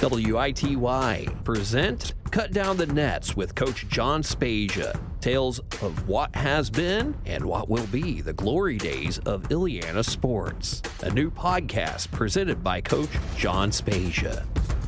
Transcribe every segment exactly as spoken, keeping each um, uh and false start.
W I T Y present Cut Down the Nets with Coach John Spezia. Tales of what has been and what will be the glory days of Illiana sports. A new podcast presented by Coach John Spezia.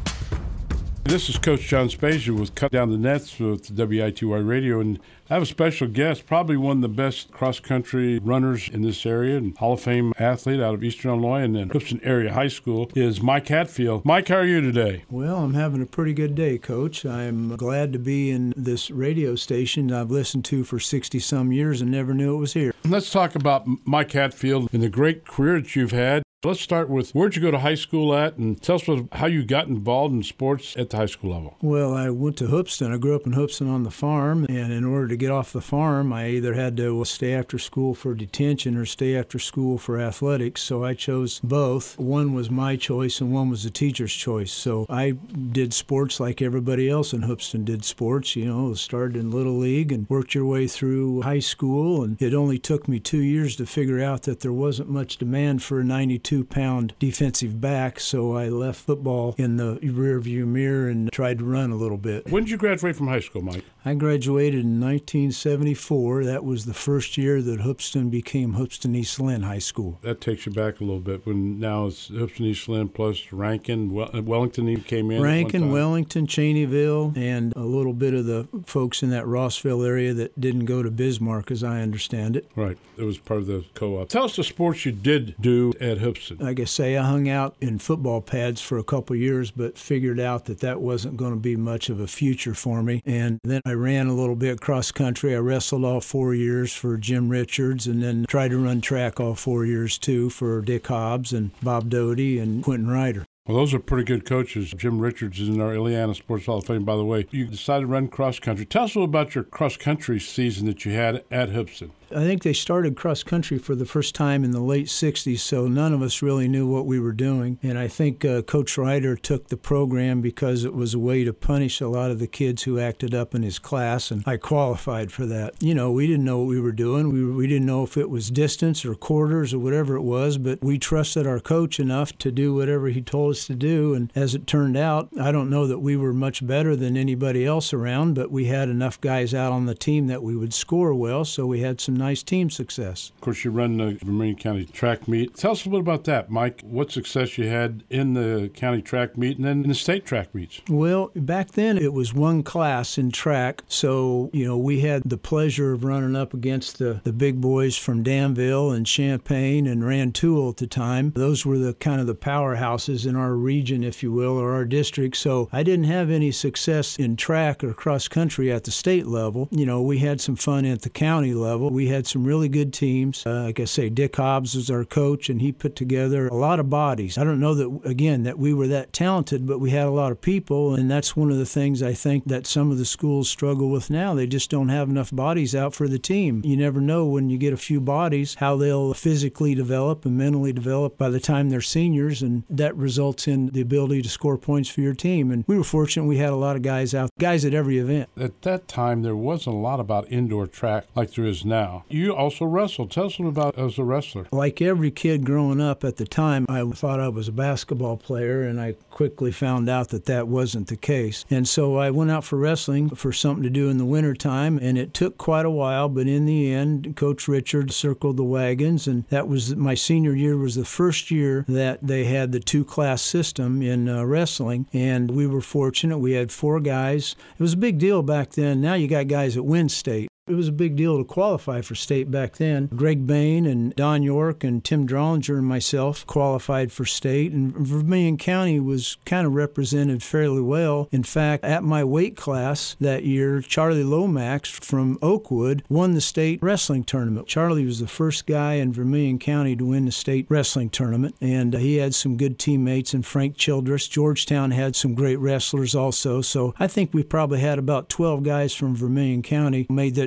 This is Coach John Spezia with Cut Down the Nets with W I T Y Radio, and I have a special guest, probably one of the best cross-country runners in this area, and Hall of Fame athlete out of Eastern Illinois and then Hoopeston Area High School, is Mike Hatfield. Mike, how are you today? Well, I'm having a pretty good day, Coach. I'm glad to be in this radio station I've listened to for sixty-some years and never knew it was here. Let's talk about Mike Hatfield and the great career that you've had. Let's start with, where'd you go to high school at, and tell us what, how you got involved in sports at the high school level. Well, I went to Hoopeston. I grew up in Hoopeston on the farm, and in order to get off the farm, I either had to stay after school for detention or stay after school for athletics, so I chose both. One was my choice, and one was the teacher's choice. So I did sports like everybody else in Hoopeston did sports. You know, started in Little League and worked your way through high school, and it only took me two years to figure out that there wasn't much demand for a ninety-two pound defensive back, so I left football in the rearview mirror and tried to run a little bit. When did you graduate from high school, Mike? I graduated in nineteen seventy-four. That was the first year that Hoopeston became Hoopeston East Lynn High School. That takes you back a little bit, when now it's Hoopeston East Lynn plus Rankin. Wellington even came in. Rankin, Wellington, Cheneyville, and a little bit of the folks in that Rossville area that didn't go to Bismarck, as I understand it. Right. It was part of the co-op. Tell us the sports you did do at Hoopeston. Like I say, I hung out in football pads for a couple years, but figured out that that wasn't going to be much of a future for me. And then I ran a little bit cross country. I wrestled all four years for Jim Richards, and then tried to run track all four years too for Dick Hobbs and Bob Doty and Quentin Ryder. Well, those are pretty good coaches. Jim Richards is in our Illiana Sports Hall of Fame, by the way. You decided to run cross country. Tell us a little about your cross country season that you had at Hoopeston. I think they started cross country for the first time in the late sixties, so none of us really knew what we were doing. And I think uh, Coach Ryder took the program because it was a way to punish a lot of the kids who acted up in his class, and I qualified for that. You know, we didn't know what we were doing. We, we didn't know if it was distance or quarters or whatever it was, but we trusted our coach enough to do whatever he told us to do. And as it turned out, I don't know that we were much better than anybody else around, but we had enough guys out on the team that we would score well, so we had some nice team success. Of course, you run the Vermilion County track meet. Tell us a little bit about that, Mike. What success you had in the county track meet and then in the state track meets? Well, back then it was one class in track, so, you know, we had the pleasure of running up against the, the big boys from Danville and Champaign and Rantoul at the time. Those were the kind of the powerhouses in our region, if you will, or our district. So I didn't have any success in track or cross country at the state level. You know, we had some fun at the county level. We had some really good teams. Uh, like I say, Dick Hobbs was our coach, and he put together a lot of bodies. I don't know that, again, that we were that talented, but we had a lot of people, and that's one of the things I think that some of the schools struggle with now. They just don't have enough bodies out for the team. You never know when you get a few bodies how they'll physically develop and mentally develop by the time they're seniors, and that results in the ability to score points for your team. And we were fortunate we had a lot of guys out, guys at every event. At that time, there wasn't a lot about indoor track like there is now. You also wrestled. Tell us a little about as a wrestler. Like every kid growing up at the time, I thought I was a basketball player, and I quickly found out that that wasn't the case. And so I went out for wrestling for something to do in the wintertime, and it took quite a while, but in the end, Coach Richard circled the wagons, and that was my senior year was the first year that they had the two-class system in uh, wrestling, and we were fortunate. We had four guys. It was a big deal back then. Now you got guys that win state. It was a big deal to qualify for state back then. Greg Bain and Don York and Tim Drollinger and myself qualified for state, and Vermilion County was kind of represented fairly well. In fact, at my weight class that year, Charlie Lomax from Oakwood won the state wrestling tournament. Charlie was the first guy in Vermilion County to win the state wrestling tournament, and he had some good teammates, and Frank Childress. Georgetown had some great wrestlers also, so I think we probably had about twelve guys from Vermilion County made that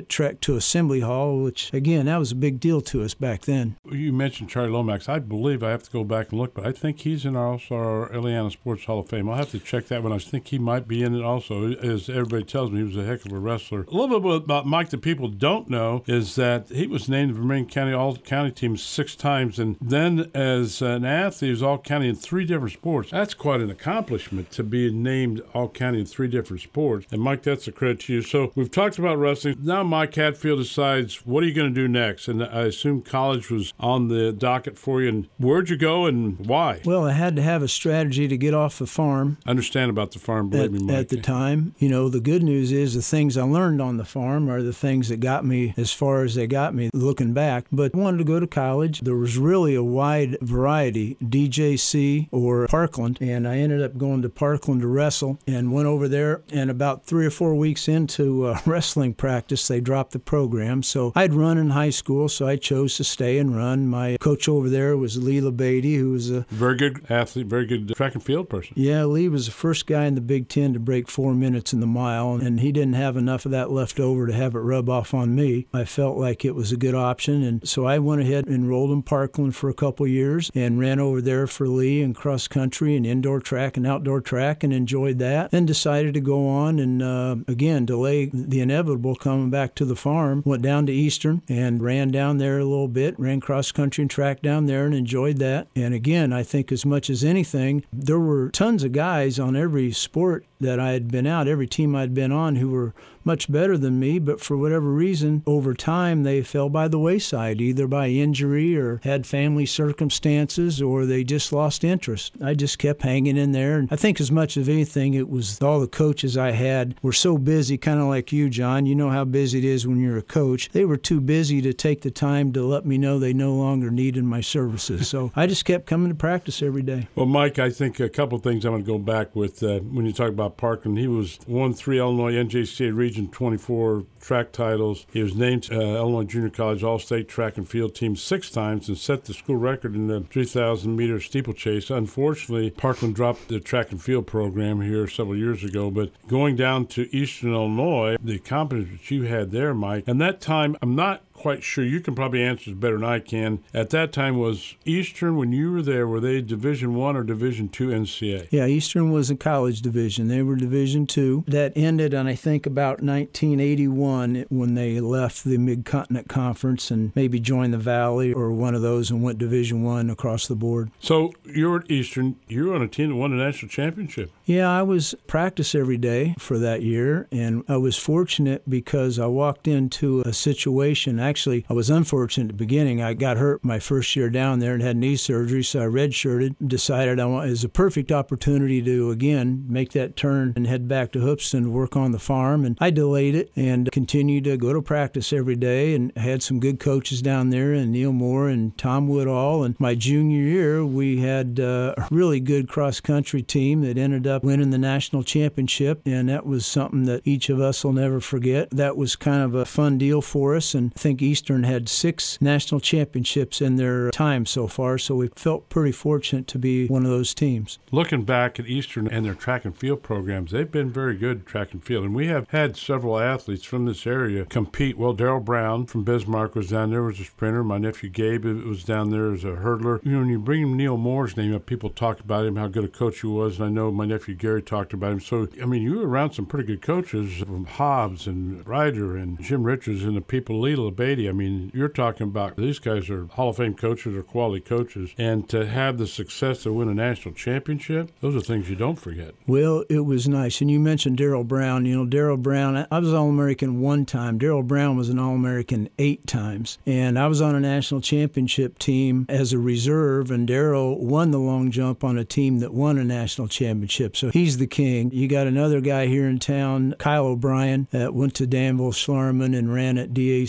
quick trek to Assembly Hall, which, again, that was a big deal to us back then. You mentioned Charlie Lomax. I believe, I have to go back and look, but I think he's in our, also our Ileana Sports Hall of Fame. I'll have to check that one. I think he might be in it also. As everybody tells me, he was a heck of a wrestler. A little bit about Mike that people don't know is that he was named the Vermilion County All-County team six times, and then as an athlete, he was All-County in three different sports. That's quite an accomplishment to be named All-County in three different sports. And Mike, that's a credit to you. So we've talked about wrestling. Now Mike Hatfield decides, what are you going to do next? And I assume college was on the docket for you. And where'd you go and why? Well, I had to have a strategy to get off the farm. I understand about the farm, believe at, me, Mike. At the time. You know, the good news is the things I learned on the farm are the things that got me as far as they got me looking back. But I wanted to go to college. There was really a wide variety, D J C or Parkland. And I ended up going to Parkland to wrestle and went over there. And about three or four weeks into uh, wrestling practice, they dropped the program. So I'd run in high school, so I chose to stay and run. My coach over there was Lee LeBady, who was a very good athlete, very good track and field person. Yeah, Lee was the first guy in the Big Ten to break four minutes in the mile, and he didn't have enough of that left over to have it rub off on me. I felt like it was a good option, and so I went ahead and enrolled in Parkland for a couple years and ran over there for Lee in cross country and indoor track and outdoor track and enjoyed that. Then decided to go on and, uh, again, delay the inevitable coming back to the farm. Went down to Eastern and ran down there a little bit, ran cross country and track down there and enjoyed that. And again, I think as much as anything, there were tons of guys on every sport that I had been out, every team I'd been on, who were much better than me, but for whatever reason, over time, they fell by the wayside, either by injury or had family circumstances, or they just lost interest. I just kept hanging in there. And I think as much as anything, it was all the coaches I had were so busy, kind of like you, John. You know how busy it is when you're a coach. They were too busy to take the time to let me know they no longer needed my services. So I just kept coming to practice every day. Well, Mike, I think a couple of things I'm going to go back with uh, when you talk about Parkland. He was won three Illinois N J C A Region twenty-four track titles. He was named uh, Illinois Junior College All-State Track and Field Team six times and set the school record in the three thousand meter steeplechase. Unfortunately, Parkland dropped the track and field program here several years ago, but going down to Eastern Illinois, the accomplishments that you had there, Mike, and that time, I'm not quite sure. You can probably answer this better than I can. At that time, was Eastern, when you were there, were they Division One or Division Two N C A A? Yeah, Eastern was a college division. They were Division Two. That ended on, I think, about nineteen eighty-one when they left the Mid-Continent Conference and maybe joined the Valley or one of those and went Division One across the board. So you were at Eastern. You were on a team that won the national championship. Yeah, I was practice every day for that year, and I was fortunate because I walked into a situation. Actually, I was unfortunate at the beginning. I got hurt my first year down there and had knee surgery, so I redshirted, decided I want, it was a perfect opportunity to, again, make that turn and head back to Hoopeston to work on the farm. And I delayed it and continued to go to practice every day and had some good coaches down there, and Neil Moore and Tom Woodall. And my junior year, we had uh, a really good cross-country team that ended up winning the national championship, and that was something that each of us will never forget. That was kind of a fun deal for us, and I think Eastern had six national championships in their time so far, so we felt pretty fortunate to be one of those teams. Looking back at Eastern and their track and field programs, they've been very good track and field, and we have had several athletes from this area compete. Well, Darrell Brown from Bismarck was down there, was a sprinter. My nephew Gabe was down there as a hurdler. You know, when you bring Neil Moore's name up, people talk about him, how good a coach he was, and I know my nephew Gary talked about him. So, I mean, you were around some pretty good coaches from Hobbs and Ryder and Jim Richards and the people, Lee LeBady. I mean, you're talking about these guys are Hall of Fame coaches or quality coaches, and to have the success to win a national championship, those are things you don't forget. Well, it was nice. And you mentioned Darrell Brown. You know, Darrell Brown, I was All-American one time. Darrell Brown was an All-American eight times. And I was on a national championship team as a reserve, and Darrell won the long jump on a team that won a national championship. So he's the king. You got another guy here in town, Kyle O'Brien, that went to Danville Schlarman and ran at D A C C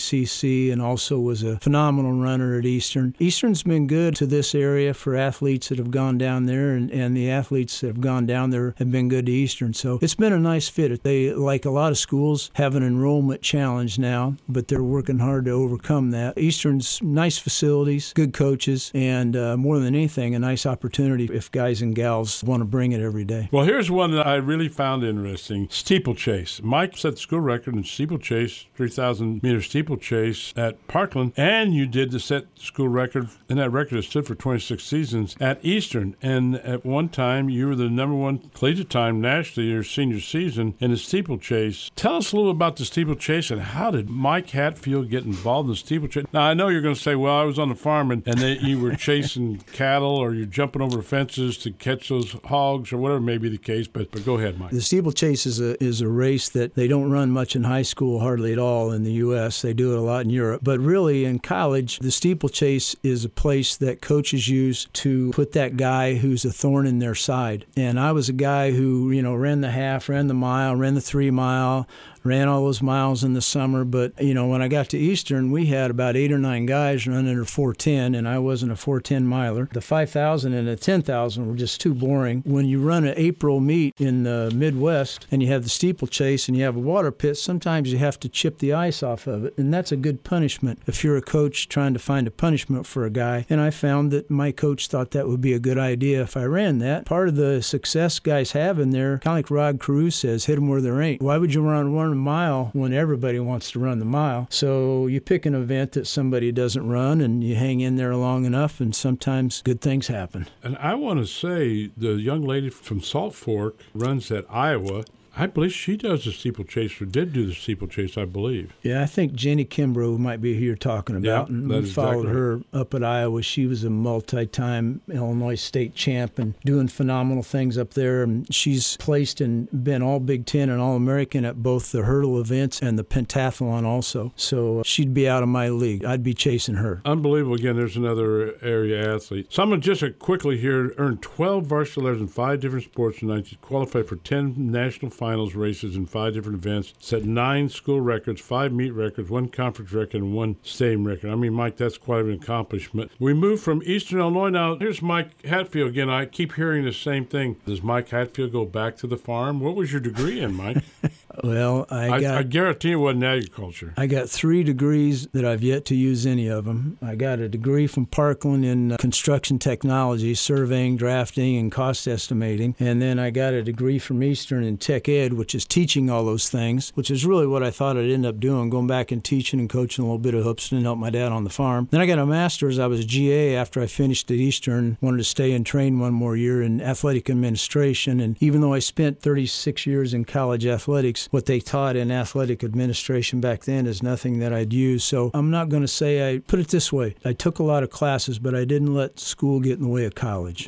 C and also was a phenomenal runner at Eastern. Eastern's been good to this area for athletes that have gone down there, and, and the athletes that have gone down there have been good to Eastern. So it's been a nice fit. They, like a lot of schools, have an enrollment challenge now, but they're working hard to overcome that. Eastern's nice facilities, good coaches, and uh, more than anything, a nice opportunity if guys and gals want to bring it every day. Well, here's one that I really found interesting, steeplechase. Mike set the school record in steeplechase, three thousand meter steeplechase at Parkland, and you did the set school record, and that record has stood for twenty-six seasons at Eastern. And at one time, you were the number one collegiate time nationally your senior season in the steeplechase. Tell us a little about the steeplechase and how did Mike Hatfield get involved in the steeplechase? Now, I know you're going to say, well, I was on the farm and, and they, you were chasing cattle or you're jumping over fences to catch those hogs or whatever may be the case, but, but go ahead, Mike. The steeplechase is a, is a race that they don't run much in high school, hardly at all in the U S. They do it a lot in Europe. But really, in college, the steeplechase is a place that coaches use to put that guy who's a thorn in their side. And I was a guy who, you know, ran the half, ran the mile, ran the three mile, ran all those miles in the summer. But, you know, when I got to Eastern, we had about eight or nine guys running a four ten, and I wasn't a four ten miler. The five thousand and the ten thousand were just too boring. When you run an April meet in the Midwest and you have the steeplechase and you have a water pit, sometimes you have to chip the ice off of it, and that's a good punishment if you're a coach trying to find a punishment for a guy. And I found that my coach thought that would be a good idea if I ran that. Part of the success guys have in there, kind of like Rod Carew says, hit them where there ain't. Why would you run one a mile when everybody wants to run the mile? So you pick an event that somebody doesn't run and you hang in there long enough, and sometimes good things happen. And I want to say the young lady from Salt Fork runs at Iowa. I believe she does the steeplechase, or did do the steeplechase, I believe. Yeah, I think Jenny Kimbrough might be who you're talking about. Yeah, and that we is followed exactly her up at Iowa. She was a multi-time Illinois state champ and doing phenomenal things up there. And she's placed and been all Big Ten and All-American at both the hurdle events and the pentathlon also. So she'd be out of my league. I'd be chasing her. Unbelievable. Again, there's another area athlete. Someone just quickly here earned twelve varsity letters in five different sports tonight. Qualified for ten national finals races in five different events, set nine school records, five meet records, one conference record, and one stadium record. I mean, Mike, that's quite an accomplishment. We move from Eastern Illinois. Now, here's Mike Hatfield again. I keep hearing the same thing. Does Mike Hatfield go back to the farm? What was your degree in, Mike? Well, I got... I, I guarantee it wasn't agriculture. I got three degrees that I've yet to use any of them. I got a degree from Parkland in uh, construction technology, surveying, drafting, and cost estimating. And then I got a degree from Eastern in tech ed, which is teaching all those things, which is really what I thought I'd end up doing, going back and teaching and coaching a little bit of Hoopston and help my dad on the farm. Then I got a master's. I was a G A after I finished at Eastern, wanted to stay and train one more year in athletic administration. And even though I spent thirty-six years in college athletics, what they taught in athletic administration back then is nothing that I'd use. So I'm not going to say, I put it this way, I took a lot of classes, but I didn't let school get in the way of college.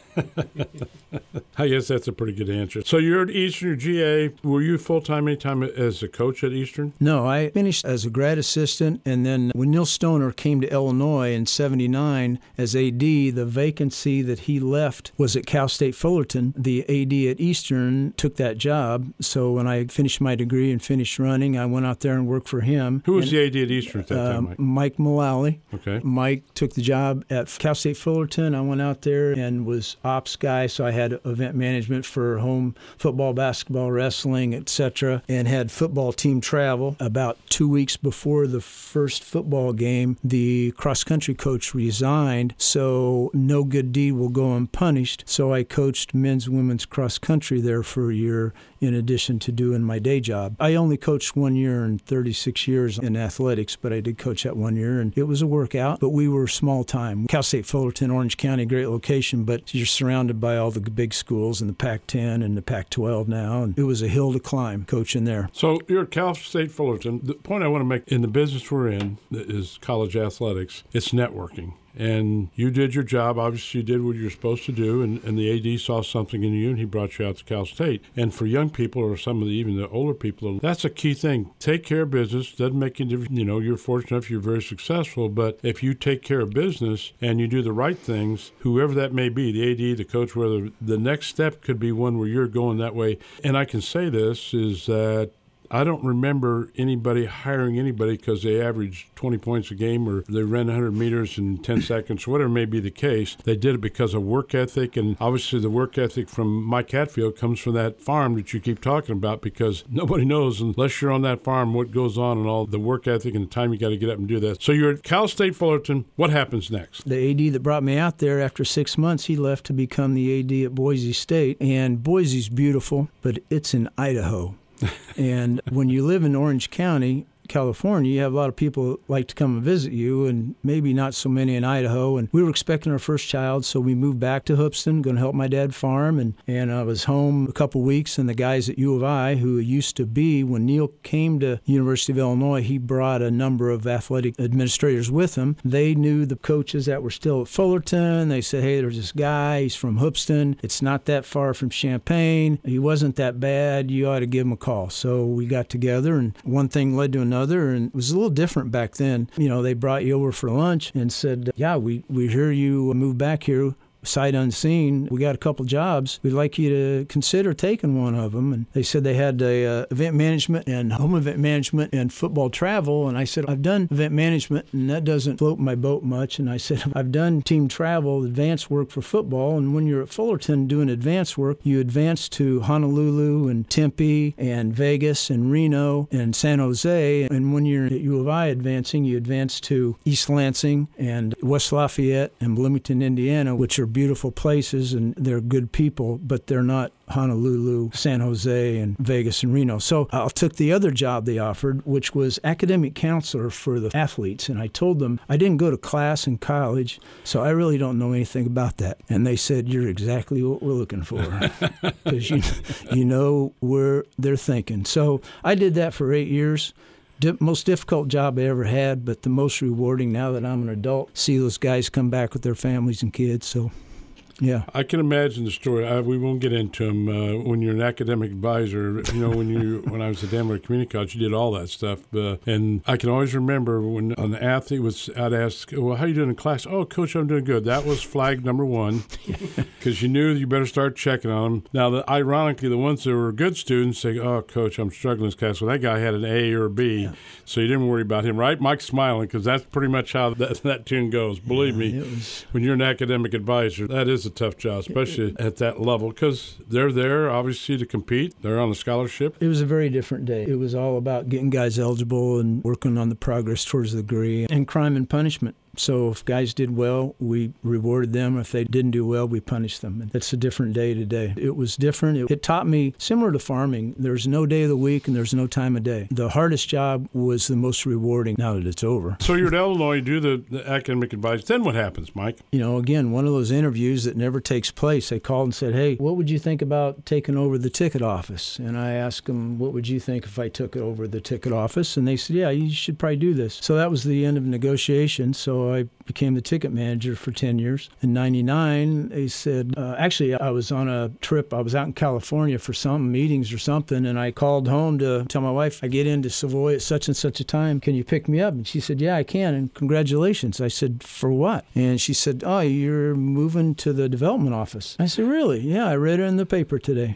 I guess that's a pretty good answer. So you're at Eastern, you're G A. Were you full-time anytime as a coach at Eastern? No, I finished as a grad assistant, and then when Neil Stoner came to Illinois in seventy-nine as A D, the vacancy that he left was at Cal State Fullerton. The A D at Eastern took that job, so when I finished my degree and finished running, I went out there and worked for him. Who was and, the A D at Eastern at that uh, time, Mike? Mike Mullally. Okay. Mike took the job at Cal State Fullerton. I went out there and was ops guy, so I had event management for home football, basketball, wrestling, et cetera, and had football team travel. About two weeks before the first football game, the cross-country coach resigned, so no good deed will go unpunished. So I coached men's and women's cross-country there for a year in addition to doing my day job. I only coached one year in thirty-six years in athletics, but I did coach that one year, and it was a workout, but we were small time. Cal State Fullerton, Orange County, great location, but you're surrounded by all the big schools in the Pac ten and the Pac twelve now, and it was a hill to climb coaching there. So you're at Cal State Fullerton. The point I want to make in the business we're in is college athletics. It's networking. And you did your job. Obviously, you did what you were supposed to do, and, and the A D saw something in you, and he brought you out to Cal State. And for young people, or some of the, even the older people, that's a key thing. Take care of business. Doesn't make any difference. You know, you're fortunate enough, you're very successful, but if you take care of business and you do the right things, whoever that may be, the A D, the coach, whether the next step could be one where you're going that way. And I can say this is that I don't remember anybody hiring anybody because they averaged twenty points a game or they ran one hundred meters in ten seconds, whatever may be the case. They did it because of work ethic, and obviously the work ethic from Mike Hatfield comes from that farm that you keep talking about, because nobody knows unless you're on that farm what goes on and all the work ethic and the time you got to get up and do that. So you're at Cal State Fullerton. What happens next? The A D that brought me out there, after six months, he left to become the A D at Boise State. And Boise's beautiful, but it's in Idaho. And when you live in Orange County, California, you have a lot of people that like to come and visit you, and maybe not so many in Idaho. And we were expecting our first child, so we moved back to Hoopeston, going to help my dad farm. And, and I was home a couple weeks, and the guys at U of I, who used to be, when Neil came to University of Illinois, he brought a number of athletic administrators with him. They knew the coaches that were still at Fullerton. They said, hey, there's this guy, he's from Hoopeston. It's not that far from Champaign. He wasn't that bad. You ought to give him a call. So we got together, and one thing led to another. And it was a little different back then. You know, they brought you over for lunch and said, yeah, we, we hear you move back here. Sight unseen, we got a couple jobs. We'd like you to consider taking one of them. And they said they had a, uh, event management and home event management and football travel. And I said, I've done event management, and that doesn't float my boat much. And I said, I've done team travel, advanced work for football. And when you're at Fullerton doing advanced work, you advance to Honolulu and Tempe and Vegas and Reno and San Jose. And when you're at U of I advancing, you advance to East Lansing and West Lafayette and Bloomington, Indiana, which are beautiful places, and they're good people, but they're not Honolulu, San Jose, and Vegas and Reno. So I took the other job they offered, which was academic counselor for the athletes. And I told them I didn't go to class in college, so I really don't know anything about that. And they said, you're exactly what we're looking for, because you, you know where they're thinking. So I did that for eight years. Most difficult job I ever had, but the most rewarding now that I'm an adult. See those guys come back with their families and kids. So, yeah. I can imagine the story. I, we won't get into them. Uh, when you're an academic advisor, you know, when you when I was at Denver Community College, you did all that stuff. Uh, and I can always remember when an athlete was, I'd ask, well, how you doing in class? Oh, Coach, I'm doing good. That was flag number one, because you knew you better start checking on them. Now, the, ironically, the ones that were good students say, oh, Coach, I'm struggling in this class. Well, that guy had an A or a B, yeah. So you didn't worry about him, right? Mike's smiling, because that's pretty much how that, that tune goes. Believe yeah, me, was... when you're an academic advisor, that is a tough job, especially at that level, because they're there, obviously, to compete. They're on a scholarship. It was a very different day. It was all about getting guys eligible and working on the progress towards the degree, and crime and punishment. So if guys did well, we rewarded them. If they didn't do well, we punished them. It's a different day today. It was different. It, it taught me, similar to farming, there's no day of the week and there's no time of day. The hardest job was the most rewarding now that it's over. So you're at Illinois, you do the, the academic advice. Then what happens, Mike? You know, again, one of those interviews that never takes place. They called and said, hey, what would you think about taking over the ticket office? And I asked them, what would you think if I took over the ticket office? And they said, yeah, you should probably do this. So that was the end of negotiations. So I became the ticket manager for ten years. In ninety-nine, they said, uh, actually, I was on a trip. I was out in California for some meetings or something, and I called home to tell my wife, I get into Savoy at such and such a time. Can you pick me up? And she said, yeah, I can, and congratulations. I said, for what? And she said, oh, you're moving to the development office. I said, really? Yeah, I read it in the paper today.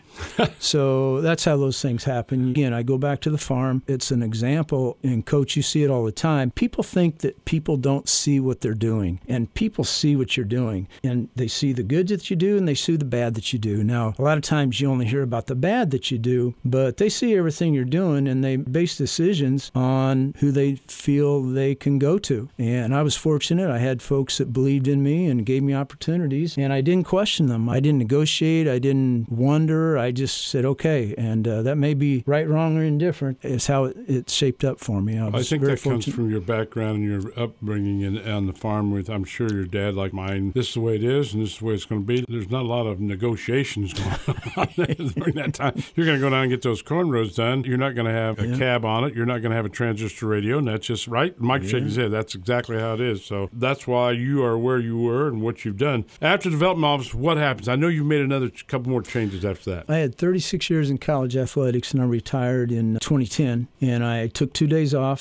So that's how those things happen. Again, I go back to the farm. It's an example, and Coach, you see it all the time. People think that people don't see what they're doing, and people see what you're doing, and they see the good that you do and they see the bad that you do. Now, a lot of times you only hear about the bad that you do, but they see everything you're doing, and they base decisions on who they feel they can go to. And I was fortunate. I had folks that believed in me and gave me opportunities, and I didn't question them. I didn't negotiate. I didn't wonder. I just said, okay. And uh, that may be right, wrong, or indifferent. It's how it, it shaped up for me. I, I think that fortunate. comes from your background and your upbringing in, on the farm with, I'm sure your dad, like mine, this is the way it is and this is the way it's going to be. There's not a lot of negotiations going on during that time. You're going to go down and get those cornrows done. You're not going to have a yeah. cab on it. You're not going to have a transistor radio, and that's just right. Mike yeah. shaking his head. That's exactly how it is. So that's why you are where you were and what you've done. After the development office, what happens? I know you've made another couple more changes after that. I had thirty-six years in college athletics, and I retired in twenty ten, and I took two days off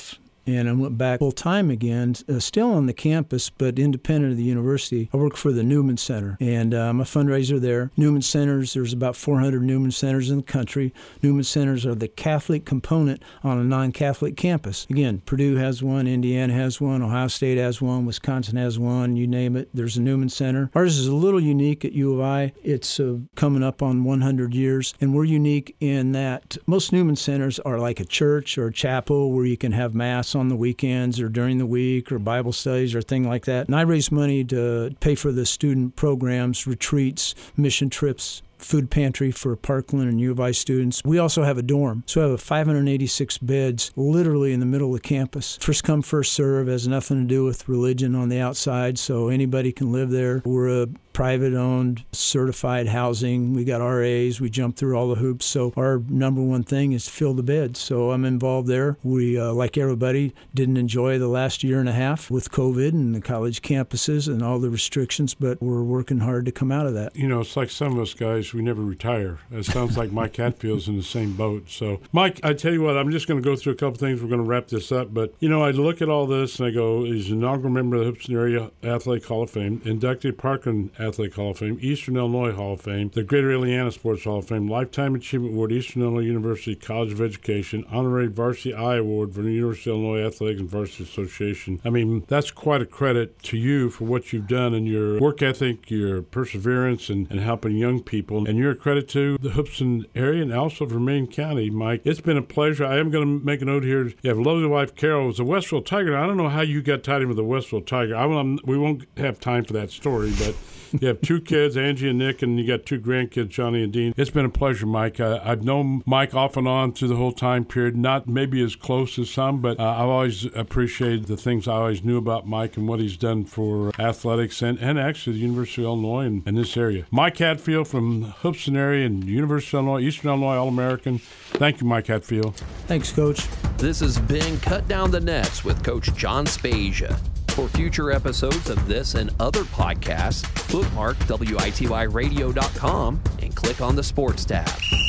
and I went back full-time again, uh, still on the campus, but independent of the university. I work for the Newman Center, and uh, I'm a fundraiser there. Newman Centers, there's about four hundred Newman Centers in the country. Newman Centers are the Catholic component on a non-Catholic campus. Again, Purdue has one, Indiana has one, Ohio State has one, Wisconsin has one, you name it, there's a Newman Center. Ours is a little unique at U of I. It's uh, coming up on one hundred years, and we're unique in that most Newman Centers are like a church or a chapel where you can have Mass on the weekends or during the week or Bible studies or thing like that. And I raise money to pay for the student programs, retreats, mission trips, food pantry for Parkland and U of I students. We also have a dorm. So we have five hundred eighty-six beds literally in the middle of the campus. First come, first serve, has nothing to do with religion on the outside, so anybody can live there. We're a private-owned, certified housing. We got R As. We jump through all the hoops. So our number one thing is to fill the beds. So I'm involved there. We, uh, like everybody, didn't enjoy the last year and a half with COVID and the college campuses and all the restrictions, but we're working hard to come out of that. You know, it's like some of us guys, we never retire. It sounds like Mike Hatfield's in the same boat. So, Mike, I tell you what, I'm just going to go through a couple things. We're going to wrap this up. But, you know, I look at all this and I go, he's an inaugural member of the Hoopeston Area Athletic Hall of Fame, inducted Parkland Athletic Hall of Fame, Eastern Illinois Hall of Fame, the Greater Ileana Sports Hall of Fame, Lifetime Achievement Award, Eastern Illinois University College of Education, Honorary Varsity I Award from the University of Illinois Athletic and Varsity Association. I mean, that's quite a credit to you for what you've done and your work ethic, your perseverance, and, and helping young people. And you're a credit to the Hoopeston area and also Vermilion County, Mike. It's been a pleasure. I am going to make a note here. You have a lovely wife, Carol, who's a Westville Tiger. I don't know how you got tied in with a Westville Tiger. I will, we won't have time for that story, but you have two kids, Angie and Nick, and you got two grandkids, Johnny and Dean. It's been a pleasure, Mike. Uh, I've known Mike off and on through the whole time period, not maybe as close as some, but uh, I've always appreciated the things I always knew about Mike and what he's done for athletics and, and actually the University of Illinois and, and this area. Mike Hatfield from Hoopeston area and University of Illinois, Eastern Illinois All-American. Thank you, Mike Hatfield. Thanks, Coach. This has been Cut Down the Nets with Coach John Spezia. For future episodes of this and other podcasts, bookmark W I T Y radio dot com and click on the Sports tab.